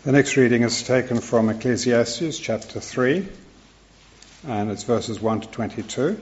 The next reading is taken from Ecclesiastes chapter 3, and it's verses 1 to 22.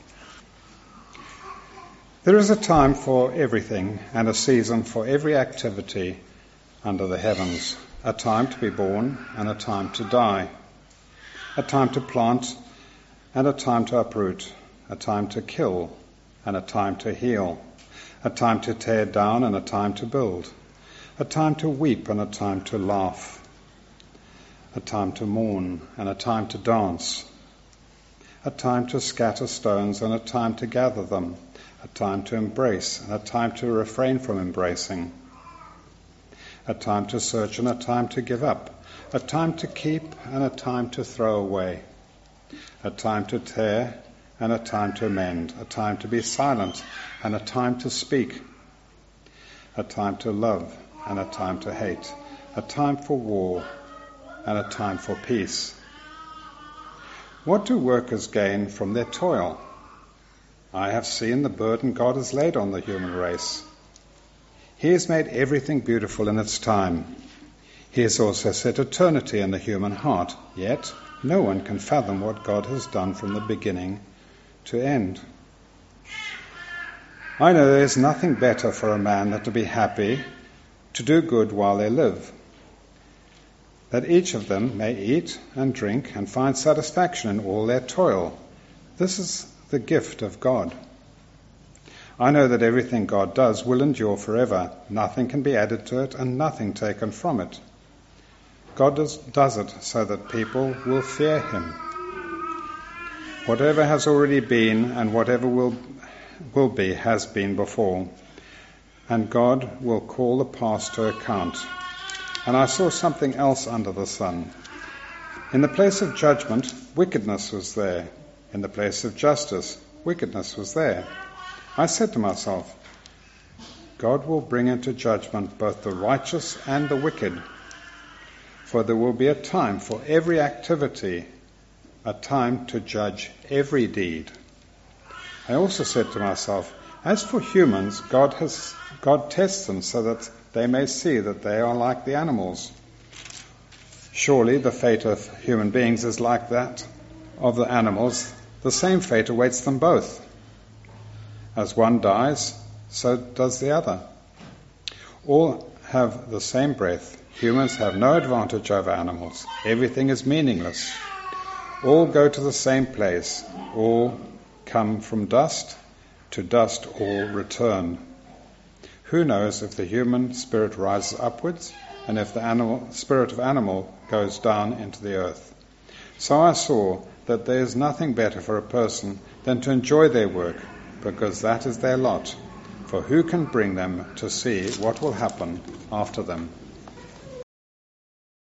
There is a time for everything and a season for every activity under the heavens, a time to be born and a time to die, a time to plant and a time to uproot, a time to kill and a time to heal, a time to tear down and a time to build, a time to weep and a time to laugh, a time to mourn and a time to dance, a time to scatter stones and a time to gather them, a time to embrace and a time to refrain from embracing, a time to search and a time to give up, a time to keep and a time to throw away, a time to tear and a time to mend, a time to be silent and a time to speak, a time to love and a time to hate, a time for war and a time for peace. What do workers gain from their toil? I have seen the burden God has laid on the human race. He has made everything beautiful in its time. He has also set eternity in the human heart, yet no one can fathom what God has done from the beginning to end. I know there is nothing better for a man than to be happy, to do good while they live, that each of them may eat and drink and find satisfaction in all their toil. This is the gift of God. I know that everything God does will endure forever. Nothing can be added to it and nothing taken from it. God does it so that people will fear him. Whatever has already been and whatever will be has been before, and God will call the past to account. And I saw something else under the sun. In the place of judgment, wickedness was there. In the place of justice, wickedness was there. I said to myself, God will bring into judgment both the righteous and the wicked, for there will be a time for every activity, a time to judge every deed. I also said to myself, as for humans, God tests them so that they may see that they are like the animals. Surely the fate of human beings is like that of the animals. The same fate awaits them both. As one dies, so does the other. All have the same breath. Humans have no advantage over animals. Everything is meaningless. All go to the same place. All come from dust. To dust all return. Who knows if the human spirit rises upwards and if the spirit of animal goes down into the earth? So I saw that there is nothing better for a person than to enjoy their work, because that is their lot. For who can bring them to see what will happen after them?